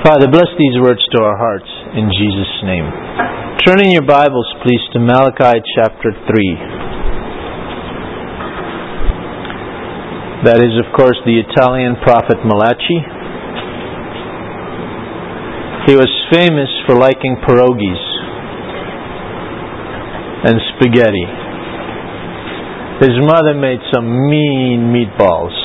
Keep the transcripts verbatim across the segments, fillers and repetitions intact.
Father, bless these words to our hearts in Jesus' name. Turn in your Bibles, please, to Malachi chapter three. That is, of course, the Italian prophet Malachi. He was famous for liking pierogies and spaghetti. His mother made some mean meatballs.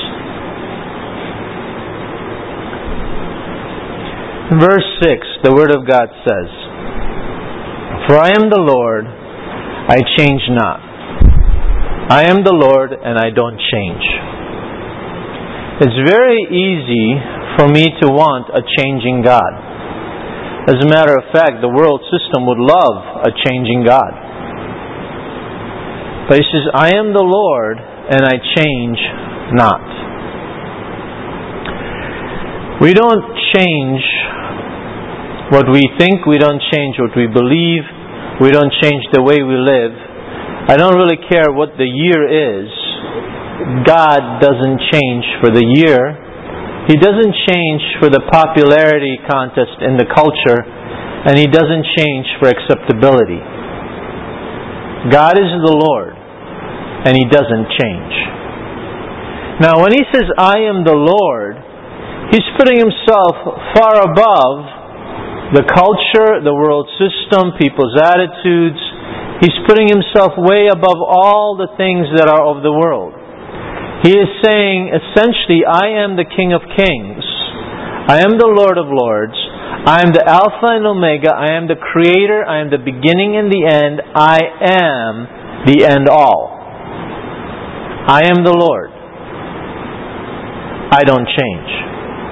Verse six, the Word of God says, "For I am the Lord, I change not. I am the Lord, and I don't change." It's very easy for me to want a changing God. As a matter of fact, the world system would love a changing God. But He says, "I am the Lord, and I change not." We don't change what we think, we don't change what we believe, we don't change the way we live. I don't really care what the year is. God doesn't change for the year. He doesn't change for the popularity contest in the culture, and He doesn't change for acceptability. God is the Lord, and He doesn't change. Now, when He says, "I am the Lord," He's putting Himself far above the culture, the world system, people's attitudes. He's putting Himself way above all the things that are of the world. He is saying, essentially, "I am the King of Kings. I am the Lord of Lords. I am the Alpha and Omega. I am the Creator. I am the beginning and the end. I am the end all. I am the Lord. I don't change."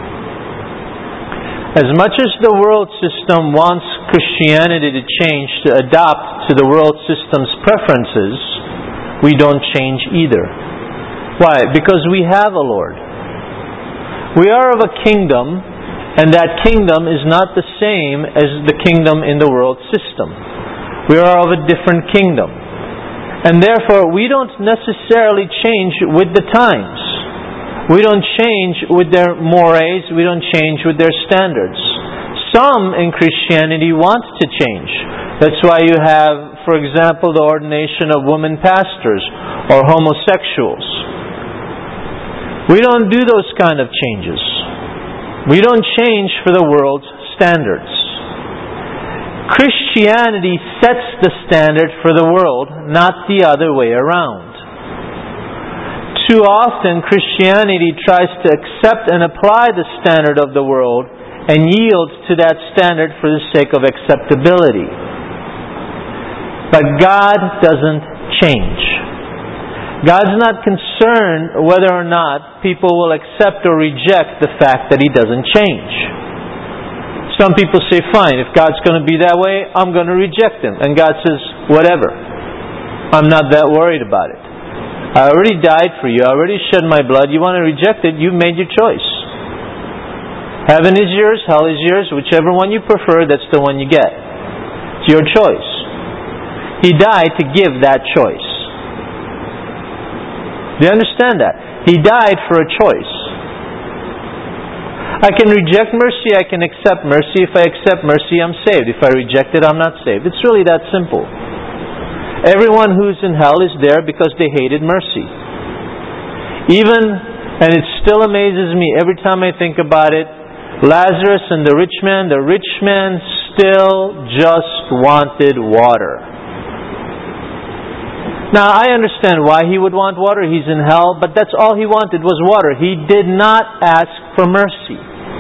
As much as the world system wants Christianity to change, to adapt to the world system's preferences, we don't change either. Why? Because we have a Lord. We are of a kingdom, and that kingdom is not the same as the kingdom in the world system. We are of a different kingdom. And therefore, we don't necessarily change with the times. We don't change with their mores, we don't change with their standards. Some in Christianity want to change. That's why you have, for example, the ordination of women pastors or homosexuals. We don't do those kind of changes. We don't change for the world's standards. Christianity sets the standard for the world, not the other way around. Too often, Christianity tries to accept and apply the standard of the world and yields to that standard for the sake of acceptability. But God doesn't change. God's not concerned whether or not people will accept or reject the fact that He doesn't change. Some people say, "Fine, if God's going to be that way, I'm going to reject Him." And God says, "Whatever. I'm not that worried about it. I already died for you. I already shed my blood. You want to reject it? You've made your choice. Heaven is yours. Hell is yours. Whichever one you prefer, that's the one you get. It's your choice." He died to give that choice. Do you understand that? He died for a choice. I can reject mercy. I can accept mercy. If I accept mercy, I'm saved. If I reject it, I'm not saved. It's really that simple. Everyone who's in hell is there because they hated mercy. Even, and it still amazes me every time I think about it, Lazarus and the rich man, the rich man still just wanted water. Now, I understand why he would want water. He's in hell, but that's all he wanted was water. He did not ask for mercy.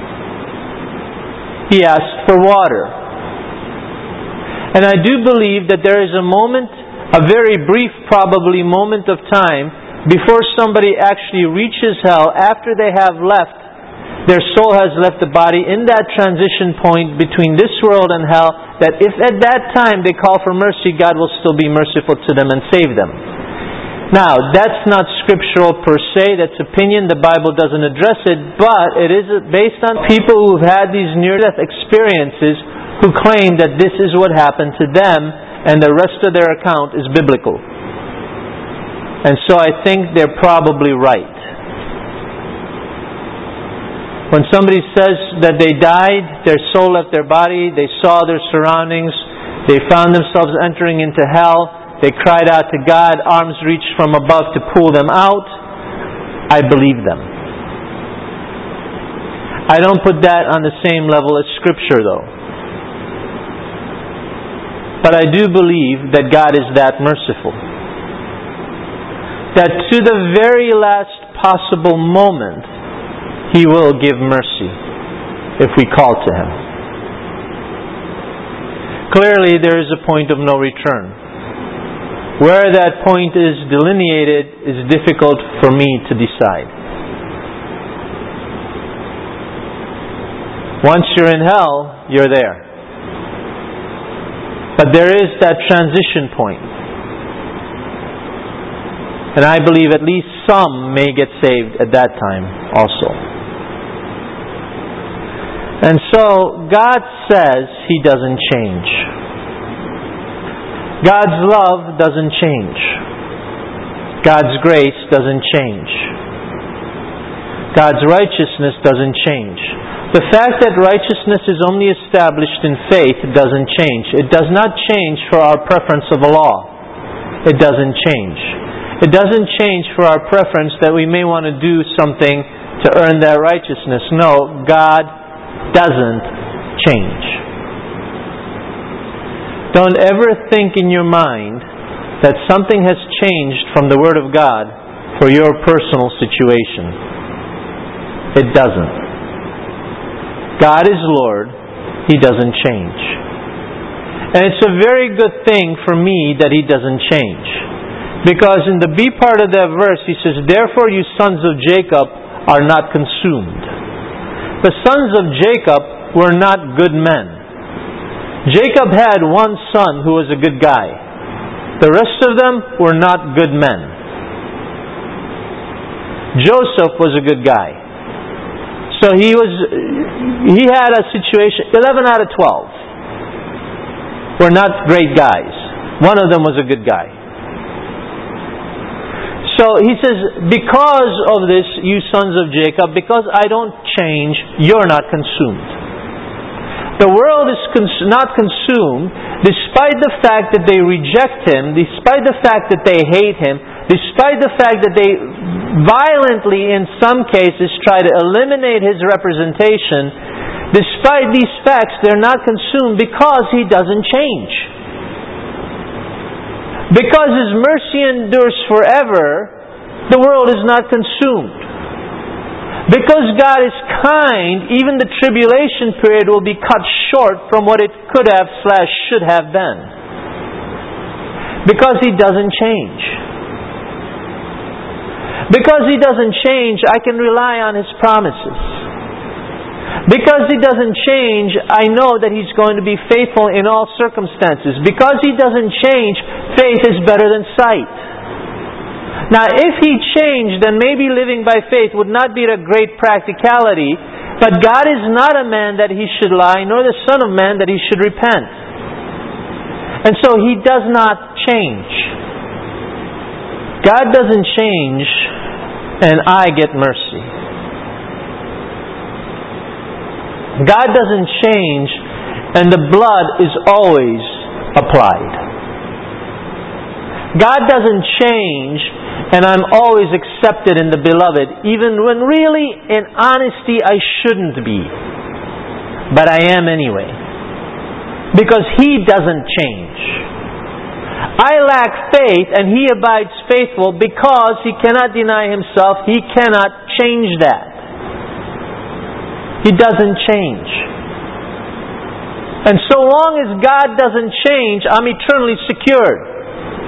He asked for water. And I do believe that there is a moment, a very brief probably moment of time, before somebody actually reaches hell, after they have left, their soul has left the body, in that transition point between this world and hell, that if at that time they call for mercy, God will still be merciful to them and save them. Now, that's not scriptural per se, that's opinion, the Bible doesn't address it, but it is based on people who've had these near-death experiences who claim that this is what happened to them, and the rest of their account is biblical. And so I think they're probably right. When somebody says that they died, their soul left their body, they saw their surroundings, they found themselves entering into hell, they cried out to God, arms reached from above to pull them out, I believe them. I don't put that on the same level as Scripture, though. But I do believe that God is that merciful. That to the very last possible moment, He will give mercy if we call to Him. Clearly, there is a point of no return. Where that point is delineated is difficult for me to decide. Once you're in hell, you're there. But there is that transition point. And I believe at least some may get saved at that time also. And so, God says He doesn't change. God's love doesn't change. God's grace doesn't change. God's righteousness doesn't change. The fact that righteousness is only established in faith doesn't change. It does not change for our preference of a law. It doesn't change. It doesn't change for our preference that we may want to do something to earn that righteousness. No, God doesn't change. Don't ever think in your mind that something has changed from the Word of God for your personal situation. It doesn't. God is Lord. He doesn't change. And it's a very good thing for me that He doesn't change. Because in the B part of that verse, He says, "Therefore you sons of Jacob are not consumed." The sons of Jacob were not good men. Jacob had one son who was a good guy. The rest of them were not good men. Joseph was a good guy. So he was, he had a situation, eleven out of twelve were not great guys. One of them was a good guy. So he says, because of this, you sons of Jacob, because I don't change, you're not consumed. The world is cons- not consumed despite the fact that they reject Him, despite the fact that they hate Him, despite the fact that they violently, in some cases, try to eliminate His representation. Despite these facts, they're not consumed because He doesn't change. Because His mercy endures forever, the world is not consumed. Because God is kind, even the tribulation period will be cut short from what it could have slash should have been. Because He doesn't change. Because He doesn't change, I can rely on His promises. Because He doesn't change, I know that He's going to be faithful in all circumstances. Because He doesn't change, faith is better than sight. Now, if He changed, then maybe living by faith would not be a great practicality, but God is not a man that He should lie, nor the Son of Man that He should repent. And so He does not change. God doesn't change, and I get mercy. God doesn't change, and the blood is always applied. God doesn't change, and I'm always accepted in the Beloved, even when really, in honesty, I shouldn't be. But I am anyway. Because He doesn't change. I lack faith, and He abides faithful because He cannot deny Himself. He cannot change that. He doesn't change. And so long as God doesn't change, I'm eternally secured.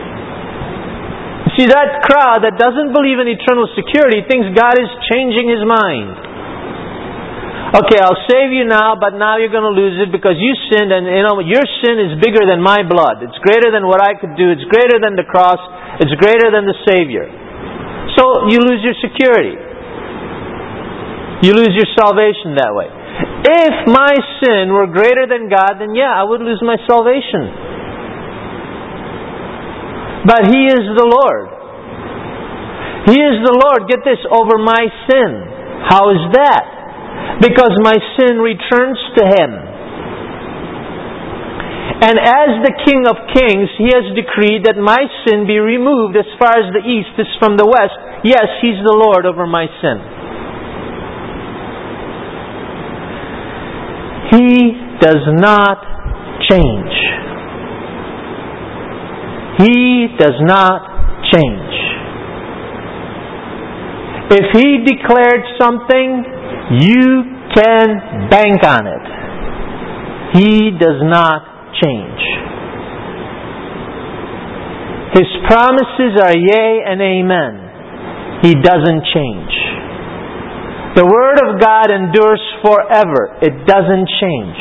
See, that crowd that doesn't believe in eternal security thinks God is changing His mind. Okay, I'll save you now, but now you're going to lose it because you sinned, and you know your sin is bigger than my blood. It's greater than what I could do. It's greater than the cross. It's greater than the Savior. So you lose your security. You lose your salvation that way. If my sin were greater than God, then yeah, I would lose my salvation. But He is the Lord. He is the Lord, get this, over my sin. How is that? because my sin returns to Him. And as the King of Kings, He has decreed that my sin be removed as far as the east is from the west. Yes, He's the Lord over my sin. He does not change. He does not change. If He declared something, you can bank on it. He does not change. His promises are yea and amen. He doesn't change. The Word of God endures forever. It doesn't change.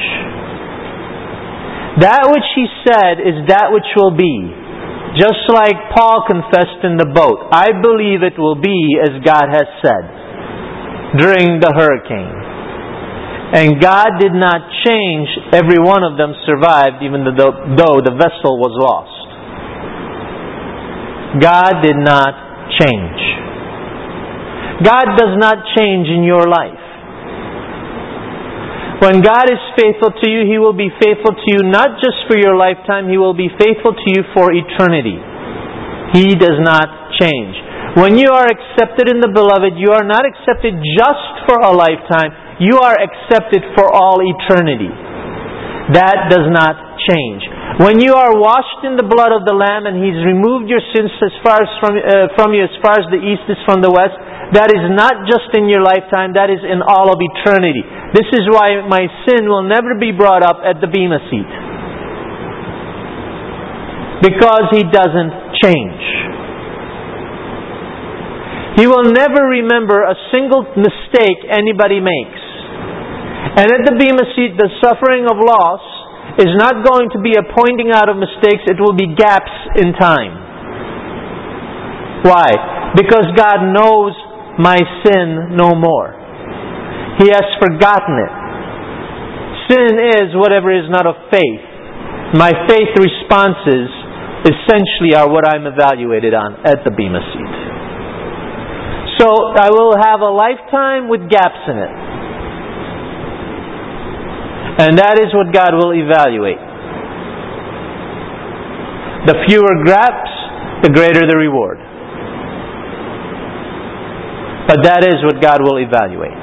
That which He said is that which will be. Just like Paul confessed in the boat, I believe it will be as God has said during the hurricane. And God did not change. Every one of them survived, even though the vessel was lost. God did not change. God does not change in your life. When God is faithful to you, He will be faithful to you not just for your lifetime, He will be faithful to you for eternity. He does not change. When you are accepted in the Beloved, you are not accepted just for a lifetime, you are accepted for all eternity. That does not change. When you are washed in the blood of the Lamb and He's removed your sins as far as from, uh, from you as far as the east is from the west, that is not just in your lifetime, that is in all of eternity. This is why my sin will never be brought up at the Bema seat. Because He doesn't change. He will never remember a single mistake anybody makes. And at the Bema seat, the suffering of loss is not going to be a pointing out of mistakes, it will be gaps in time. Why? Because God knows my sin no more. He has forgotten it. Sin is whatever is not of faith. My faith responses essentially are what I'm evaluated on at the Bema seat. So I will have a lifetime with gaps in it. And that is what God will evaluate. The fewer gaps, the greater the reward. But that is what God will evaluate.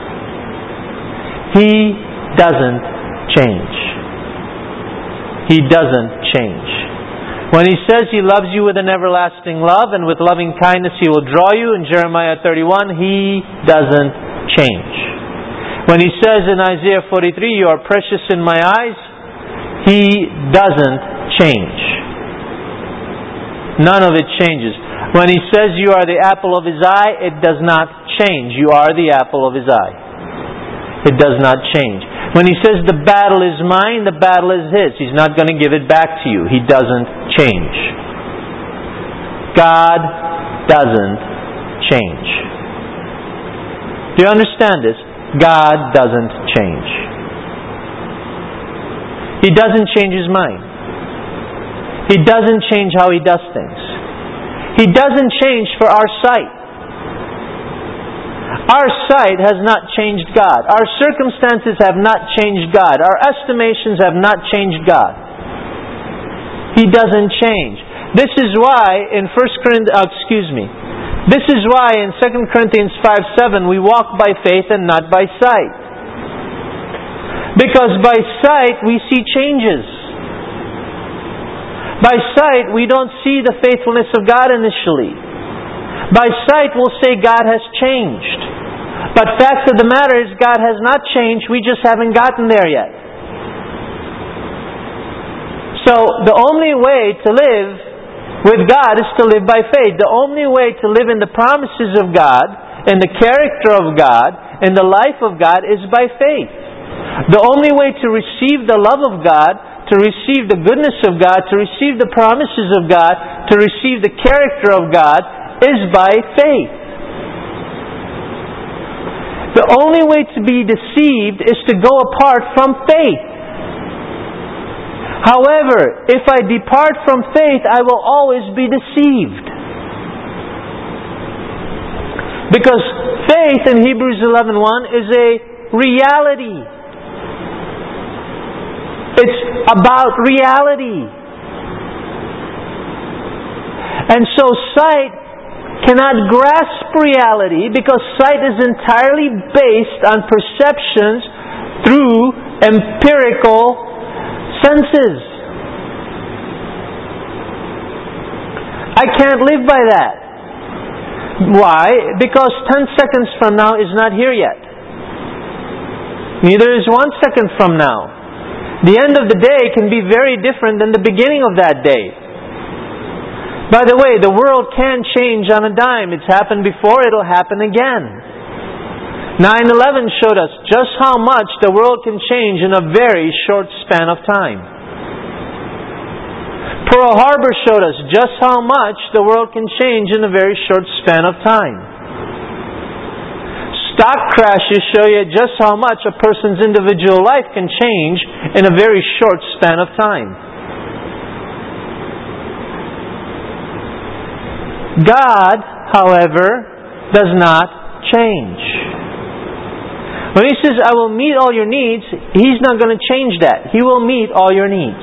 He doesn't change. He doesn't change. When He says He loves you with an everlasting love and with loving kindness He will draw you in Jeremiah thirty-one, He doesn't change. When He says in Isaiah forty-three, you are precious in my eyes, He doesn't change. None of it changes. When He says you are the apple of His eye, it does not change. You are the apple of His eye. It does not change. When He says the battle is mine, the battle is His. He's not going to give it back to you. He doesn't change. God doesn't change. Do you understand this? God doesn't change. He doesn't change His mind. He doesn't change how He does things. He doesn't change for our sight. Our sight has not changed God. Our circumstances have not changed God. Our estimations have not changed God. He doesn't change. This is why in First Corinthians, uh, excuse me, this is why in Second Corinthians five seven we walk by faith and not by sight. Because by sight we see changes. By sight we don't see the faithfulness of God initially. By sight we'll say God has changed. But fact of the matter is God has not changed, we just haven't gotten there yet. So the only way to live with God is to live by faith. The only way to live in the promises of God, in the character of God, in the life of God is by faith. The only way to receive the love of God, to receive the goodness of God, to receive the promises of God, to receive the character of God is by faith. The only way to be deceived is to go apart from faith. However, if I depart from faith, I will always be deceived. Because faith in Hebrews eleven one is a reality. It's about reality. And so sight cannot grasp reality because sight is entirely based on perceptions through empirical senses. I can't live by that. Why? Because ten seconds from now is not here yet. Neither is one second from now. The end of the day can be very different than the beginning of that day. By the way, the world can change on a dime. It's happened before, it'll happen again. nine eleven showed us just how much the world can change in a very short span of time. Pearl Harbor showed us just how much the world can change in a very short span of time. Stock crashes show you just how much a person's individual life can change in a very short span of time. God, however, does not change. When He says, I will meet all your needs, He's not going to change that. He will meet all your needs.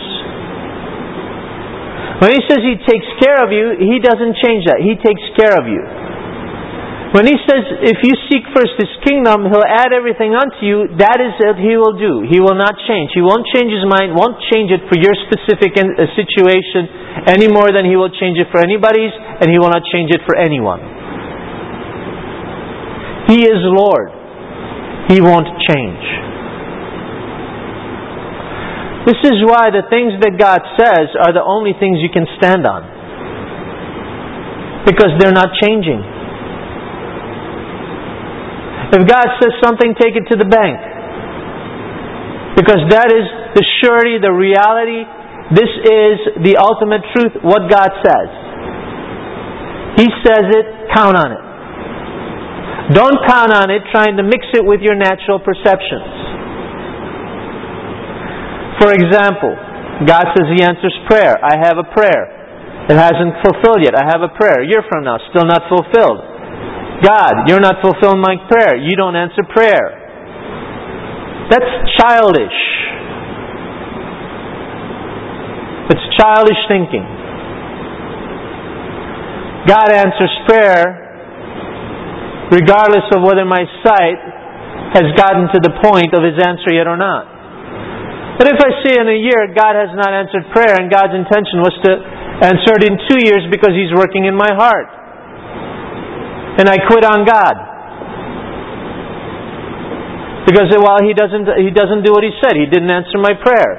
When He says He takes care of you, He doesn't change that. He takes care of you. When He says, if you seek first His kingdom, He'll add everything unto you, that is what He will do. He will not change. He won't change His mind, won't change it for your specific situation any more than He will change it for anybody's, and He will not change it for anyone. He is Lord. He won't change. This is why the things that God says are the only things you can stand on. Because they're not changing. If God says something, take it to the bank. Because that is the surety, the reality. This is the ultimate truth, what God says. He says it, count on it. Don't count on it trying to mix it with your natural perceptions. For example, God says He answers prayer. I have a prayer. It hasn't fulfilled yet. I have a prayer. A year from now, still not fulfilled. God, you're not fulfilling my prayer. You don't answer prayer. That's childish. It's childish thinking. God answers prayer regardless of whether my sight has gotten to the point of His answer yet or not. But if I say in a year God has not answered prayer and God's intention was to answer it in two years because He's working in my heart, and I quit on God. Because well, He doesn't He doesn't do what He said. He didn't answer my prayer.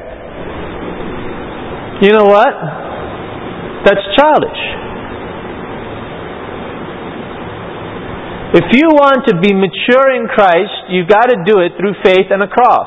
You know what? That's childish. If you want to be mature in Christ, you've got to do it through faith and a cross.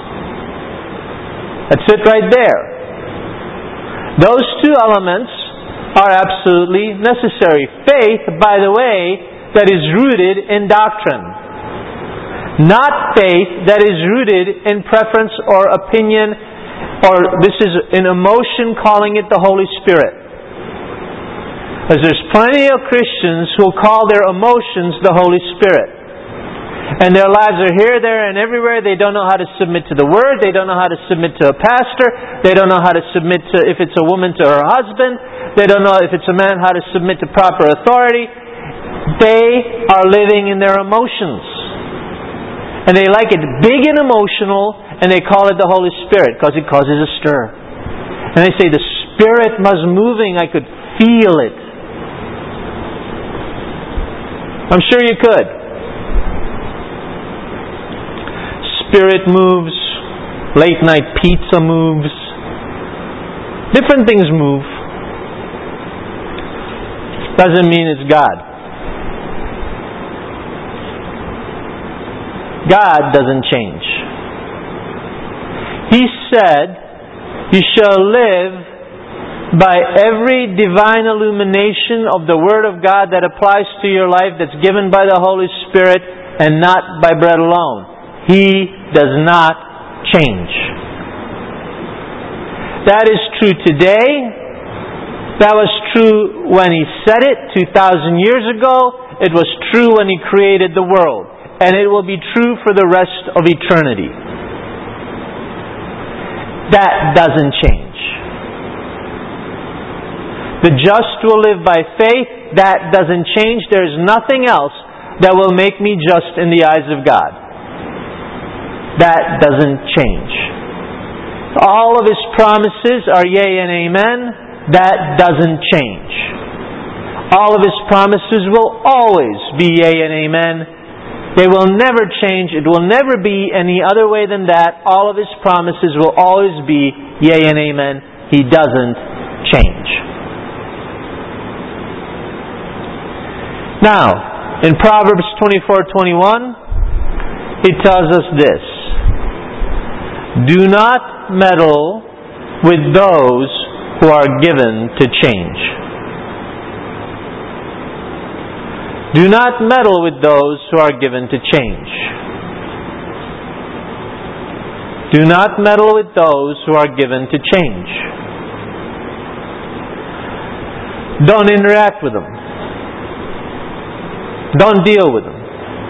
That's it right there. Those two elements are absolutely necessary. Faith, by the way, that is rooted in doctrine. Not faith that is rooted in preference or opinion, or this is an emotion calling it the Holy Spirit. Because there's plenty of Christians who call their emotions the Holy Spirit. And their lives are here, there, and everywhere. They don't know how to submit to the Word. They don't know how to submit to a pastor. They don't know how to submit to, if it's a woman, to her husband. They don't know if it's a man how to submit to proper authority. They are living in their emotions. And they like it big and emotional, and they call it the Holy Spirit because it causes a stir. And they say, the Spirit was moving, I could feel it. I'm sure you could. Spirit moves, late night pizza moves, different things move. Doesn't mean it's God. God doesn't change. He said, you shall live by every divine illumination of the Word of God that applies to your life, that's given by the Holy Spirit and not by bread alone. He does not change. That is true today. That was true when He said it two thousand years ago. It was true when He created the world. and it will be true for the rest of eternity. That doesn't change. The just will live by faith. That doesn't change. There's nothing else that will make me just in the eyes of God. That doesn't change. All of His promises are yea and amen. That doesn't change. All of His promises will always be yea and amen. They will never change. It will never be any other way than that. All of His promises will always be yea and amen. He doesn't change. Now, in Proverbs twenty-four twenty-one, it tells us this: do not meddle with those who are given to change. Do not meddle with those who are given to change. Do not meddle with those who are given to change. Don't interact with them. Don't deal with them.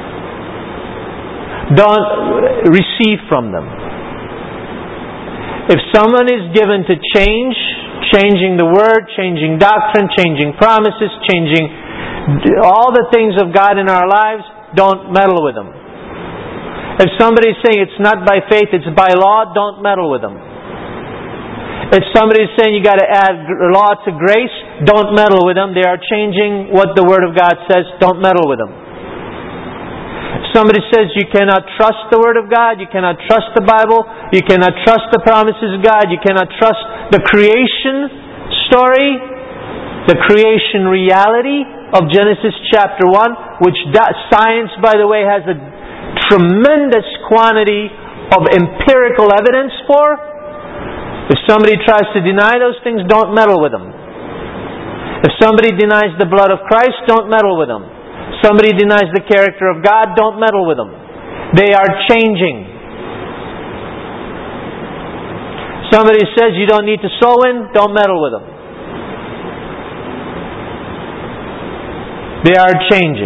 Don't receive from them. If someone is given to change, changing the Word, changing doctrine, changing promises, changing all the things of God in our lives, don't meddle with them. If somebody is saying it's not by faith, it's by law, don't meddle with them. If somebody is saying you got to add law to grace, don't meddle with them. They are changing what the Word of God says. Don't meddle with them. If somebody says you cannot trust the Word of God, you cannot trust the Bible, you cannot trust the promises of God, you cannot trust the creation story, the creation reality of Genesis chapter one, which science, by the way, has a tremendous quantity of empirical evidence for. If somebody tries to deny those things, don't meddle with them. If somebody denies the blood of Christ, don't meddle with them. Somebody denies the character of God, don't meddle with them. They are changing. Somebody says you don't need to sow in, don't meddle with them. They are changing.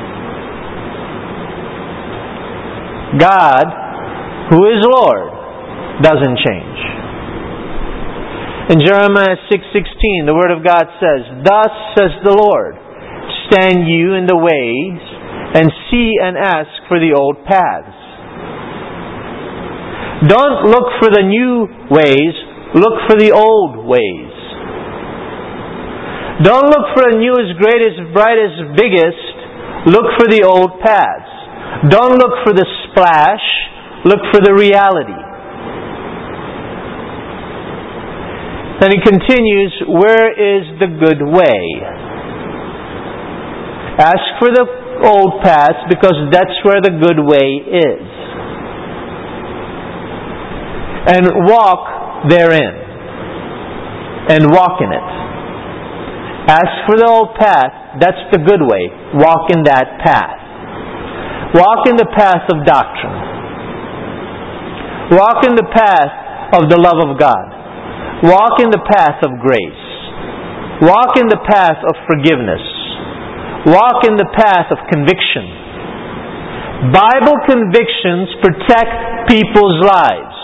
God, who is Lord, doesn't change. In Jeremiah six sixteen, the Word of God says, thus says the Lord, stand you in the ways and see and ask for the old paths. Don't look for the new ways, look for the old ways. Don't look for the newest, greatest, brightest, biggest, look for the old paths. Don't look for the splash, look for the reality. Then he continues, where is the good way? Ask for the old paths because that's where the good way is. And walk therein. And walk in it. Ask for the old path, that's the good way. Walk in that path. Walk in the path of doctrine. Walk in the path of the love of God. Walk in the path of grace. Walk in the path of forgiveness. Walk in the path of conviction. Bible convictions protect people's lives.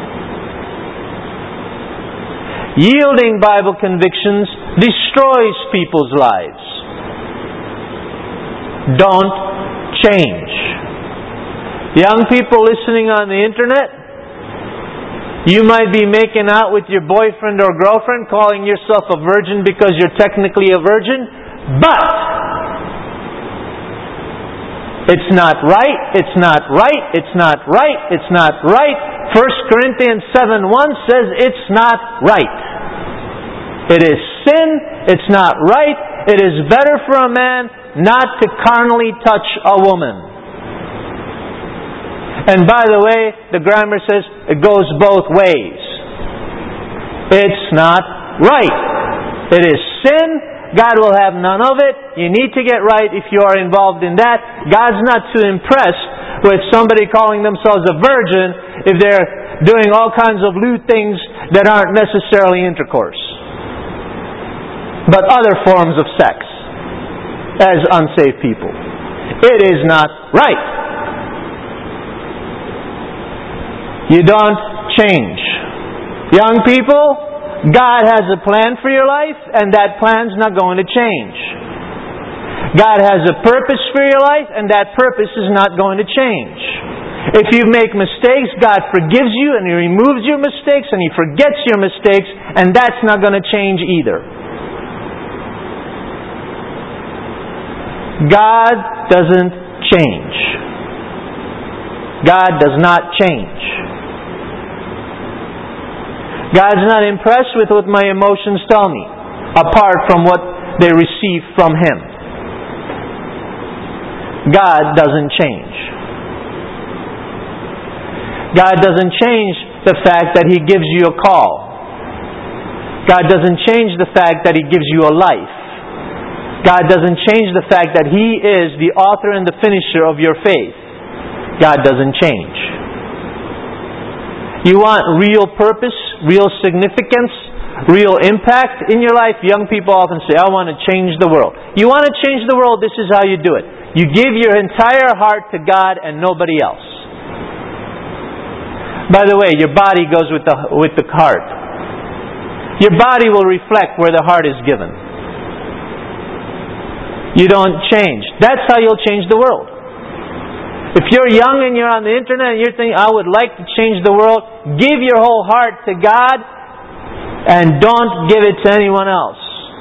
Yielding Bible convictions destroys people's lives. Don't change. Young people listening on the internet, you might be making out with your boyfriend or girlfriend, calling yourself a virgin because you're technically a virgin, but it's not right, it's not right, it's not right, it's not right. First Corinthians seven one says it's not right. It is sin, it's not right. It is better for a man not to carnally touch a woman. And by the way, the grammar says it goes both ways. It's not right. It is sin. God will have none of it. You need to get right if you are involved in that. God's not too impressed with somebody calling themselves a virgin if they're doing all kinds of lewd things that aren't necessarily intercourse, but other forms of sex as unsaved people. It is not right. You don't change. Young people, God has a plan for your life, and that plan's not going to change. God has a purpose for your life, and that purpose is not going to change. If you make mistakes, God forgives you, and He removes your mistakes, and He forgets your mistakes, and that's not going to change either. God doesn't change. God does not change. God's not impressed with what my emotions tell me, apart from what they receive from Him. God doesn't change. God doesn't change the fact that He gives you a call. God doesn't change the fact that He gives you a life. God doesn't change the fact that He is the author and the finisher of your faith. God doesn't change. You want real purpose, real significance, real impact in your life? Young people often say, I want to change the world. You want to change the world, this is how you do it. You give your entire heart to God and nobody else. By the way, your body goes with the, with the heart. Your body will reflect where the heart is given. You don't change. That's how you'll change the world. If you're young and you're on the internet and you're thinking, I would like to change the world, give your whole heart to God and don't give it to anyone else.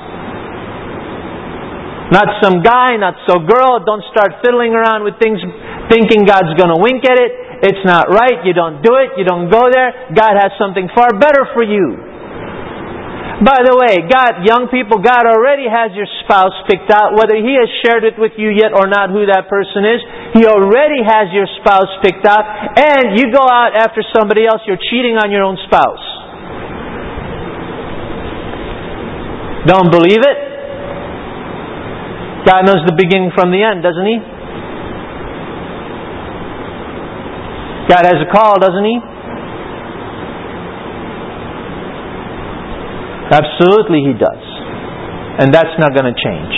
Not some guy, not some girl. Don't start fiddling around with things thinking God's going to wink at it. It's not right. You don't do it. You don't go there. God has something far better for you. By the way, God, young people, God already has your spouse picked out, whether He has shared it with you yet or not who that person is. He already has your spouse picked out, and you go out after somebody else, you're cheating on your own spouse. Don't believe it? God knows the beginning from the end, doesn't He? God has a call, doesn't He? Absolutely He does. And that's not going to change.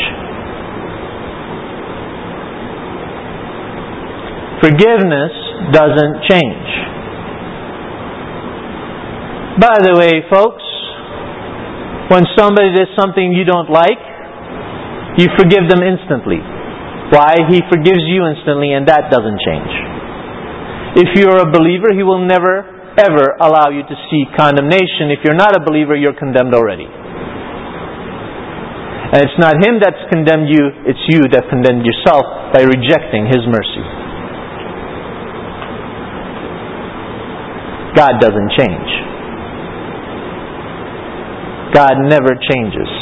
Forgiveness doesn't change. By the way, folks, when somebody does something you don't like, you forgive them instantly. Why? He forgives you instantly, and that doesn't change. If you're a believer, He will never ever allow you to see condemnation. If you're not a believer, you're condemned already. And it's not Him that's condemned you, it's you that condemned yourself by rejecting His mercy. God doesn't change. God never changes.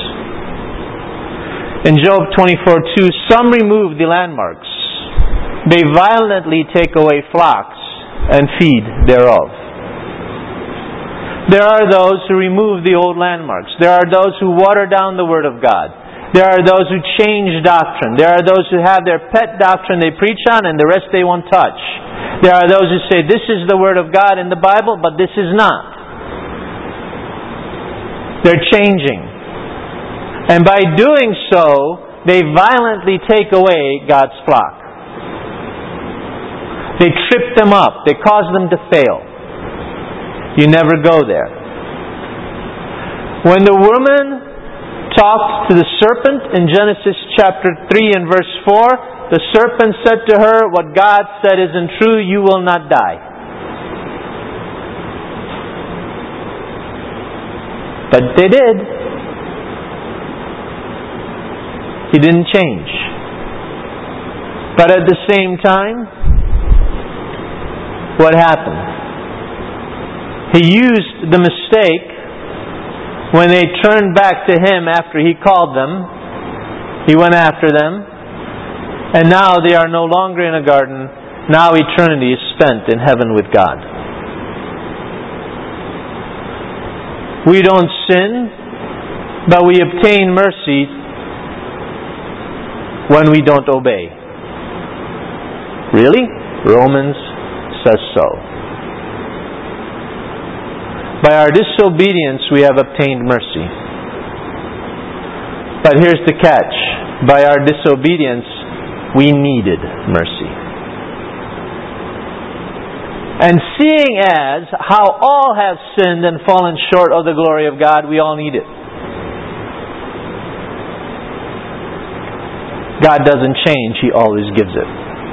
In Job twenty-four two, some remove the landmarks. They violently take away flocks and feed thereof. There are those who remove the old landmarks. There are those who water down the Word of God. There are those who change doctrine. There are those who have their pet doctrine they preach on and the rest they won't touch. There are those who say this is the Word of God in the Bible, but this is not. They're changing. And by doing so, they violently take away God's flock. They trip them up. They cause them to fail. You never go there. When the woman talked to the serpent in Genesis chapter three and verse four, the serpent said to her, what God said isn't true, you will not die. But they did. He didn't change. But at the same time, what happened? He used the mistake when they turned back to Him after He called them. He went after them. And now they are no longer in a garden. Now eternity is spent in heaven with God. We don't sin, but we obtain mercy when we don't obey. Really? Romans says so. By our disobedience we have obtained mercy. But here's the catch. By our disobedience we needed mercy. And seeing as how all have sinned and fallen short of the glory of God, we all need it. God doesn't change, He always gives it.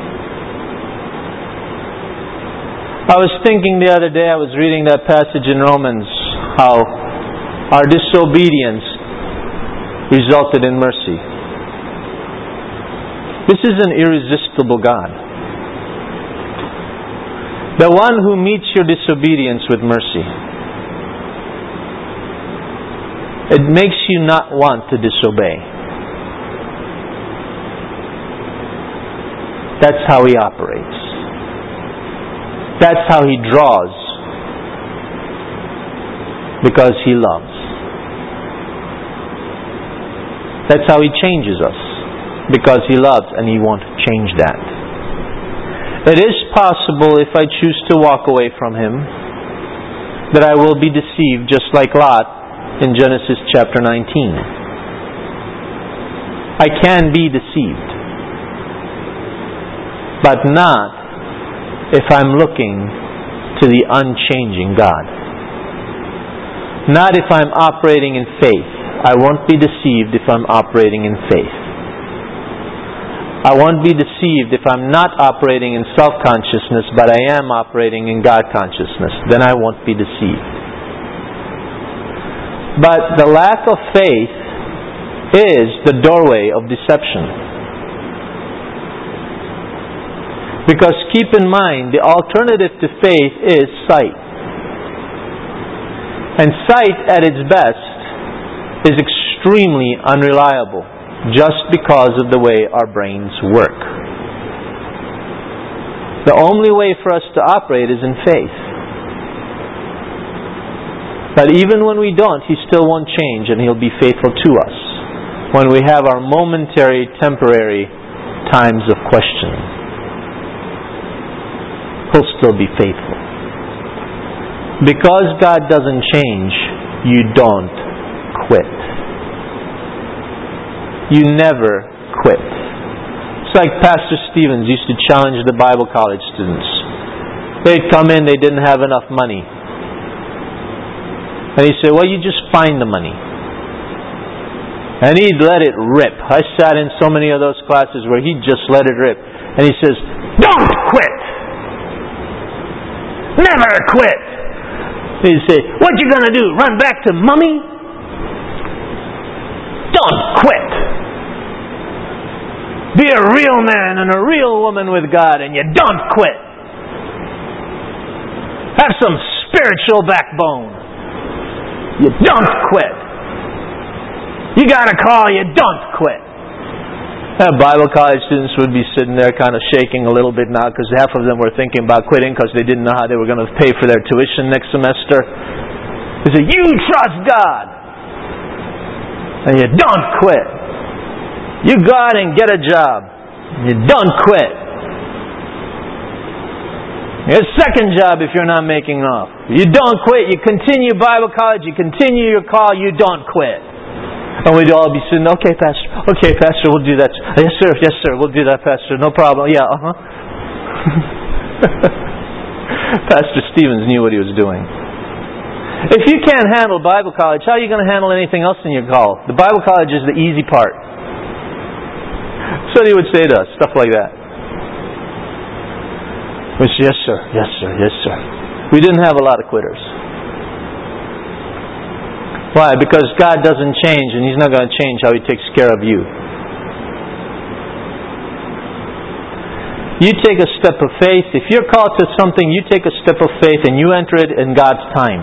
I was thinking the other day, I was reading that passage in Romans, how our disobedience resulted in mercy. This is an irresistible God. The one who meets your disobedience with mercy. It makes you not want to disobey. That's how He operates. That's how He draws. Because He loves. That's how He changes us. Because He loves and He won't change that. It is possible, if I choose to walk away from Him, that I will be deceived just like Lot in Genesis chapter nineteen. I can be deceived. But not if I'm looking to the unchanging God. Not if I'm operating in faith. I won't be deceived if I'm operating in faith. I won't be deceived if I'm not operating in self-consciousness, but I am operating in God-consciousness. Then I won't be deceived. But the lack of faith is the doorway of deception. Because keep in mind, the alternative to faith is sight. And sight at its best is extremely unreliable, just because of the way our brains work. The only way for us to operate is in faith. But even when we don't, He still won't change, and He'll be faithful to us when we have our momentary, temporary times of questioning. He'll still be faithful. Because God doesn't change, you don't quit. You never quit. It's like Pastor Stevens used to challenge the Bible college students. They'd come in, they didn't have enough money. And he'd say, well, you just find the money. And he'd let it rip. I sat in so many of those classes where he'd just let it rip. And he says, don't quit! Never quit! He'd say, what you gonna do? Run back to mommy? Don't quit! Be a real man and a real woman with God, and you don't quit! Have some spiritual backbone. You don't quit! You got a call, you don't quit! Uh, Bible college students would be sitting there kind of shaking a little bit now because half of them were thinking about quitting because they didn't know how they were going to pay for their tuition next semester. They said, you trust God! And you don't quit. You go out and get a job. You don't quit. Get a second job if you're not making enough. You don't quit. You continue Bible college. You continue your call. You don't quit. And we'd all be sitting, okay, Pastor, okay, Pastor, we'll do that. Yes, sir, yes, sir, we'll do that, Pastor, no problem. Yeah, uh-huh. Pastor Stevens knew what he was doing. If you can't handle Bible college, how are you going to handle anything else in your call? The Bible college is the easy part. So he would say to us, stuff like that. We said, yes, sir, yes, sir, yes, sir. We didn't have a lot of quitters. Why? Because God doesn't change, and He's not going to change how He takes care of you. You take a step of faith. If you're called to something, you take a step of faith and you enter it in God's time.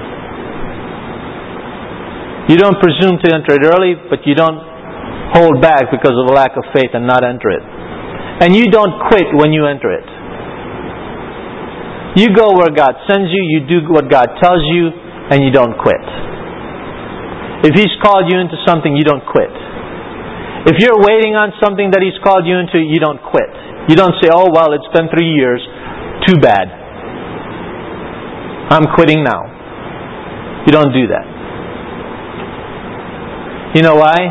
You don't presume to enter it early, but you don't hold back because of a lack of faith and not enter it. And you don't quit when you enter it. You go where God sends you, you do what God tells you, and you don't quit. If He's called you into something, you don't quit. If you're waiting on something that He's called you into, you don't quit. You don't say, oh, well, it's been three years. Too bad. I'm quitting now. You don't do that. You know why?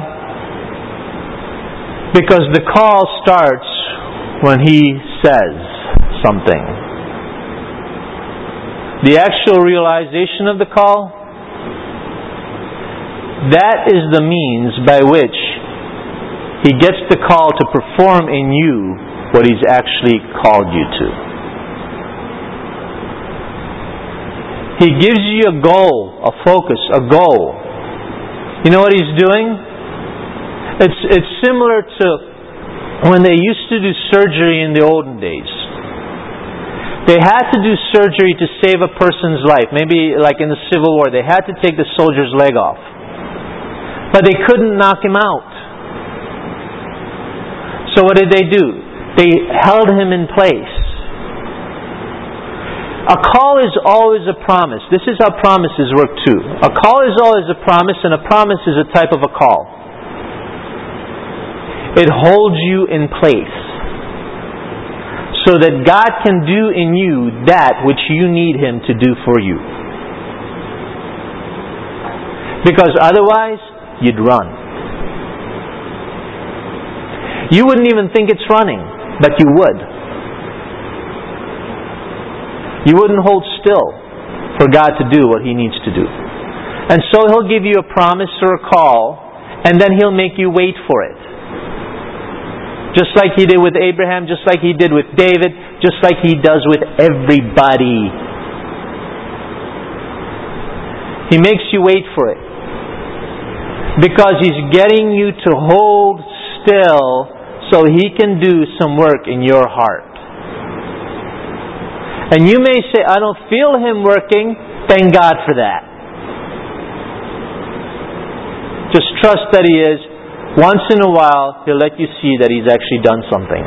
Because the call starts when He says something. the actual realization of the call, that is the means by which He gets the call to perform in you what He's actually called you to. He gives you a goal, a focus, a goal. You know what He's doing? It's, it's similar to when they used to do surgery in the olden days. They had to do surgery to save a person's life. Maybe like in the Civil War, they had to take the soldier's leg off. But they couldn't knock him out. So what did they do? They held him in place. A call is always a promise. This is how promises work too. A call is always a promise, and a promise is a type of a call. It holds you in place so that God can do in you that which you need Him to do for you. Because otherwise, you'd run. You wouldn't even think it's running, but you would. You wouldn't hold still for God to do what He needs to do. And so He'll give you a promise or a call, and then He'll make you wait for it. Just like He did with Abraham, just like He did with David, just like He does with everybody. He makes you wait for it. Because He's getting you to hold still so He can do some work in your heart. And you may say, I don't feel Him working. Thank God for that. Just trust that He is. Once in a while, He'll let you see that He's actually done something.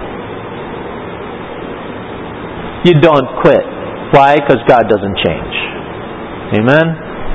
You don't quit. Why? Because God doesn't change. Amen?